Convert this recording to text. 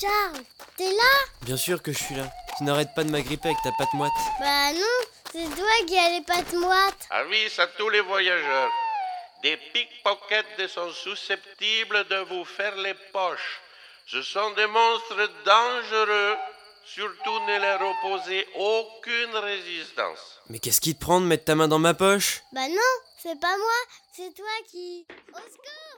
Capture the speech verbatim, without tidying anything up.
Charles, t'es là? Bien sûr que je suis là. Tu n'arrêtes pas de m'agripper avec ta patte moite. Bah non, c'est toi qui as les pattes moites. Avis à tous les voyageurs. Des pickpockets sont susceptibles de vous faire les poches. Ce sont des monstres dangereux. Surtout ne leur opposez aucune résistance. Mais qu'est-ce qui te prend de mettre ta main dans ma poche? Bah non, c'est pas moi, c'est toi qui... Au secours!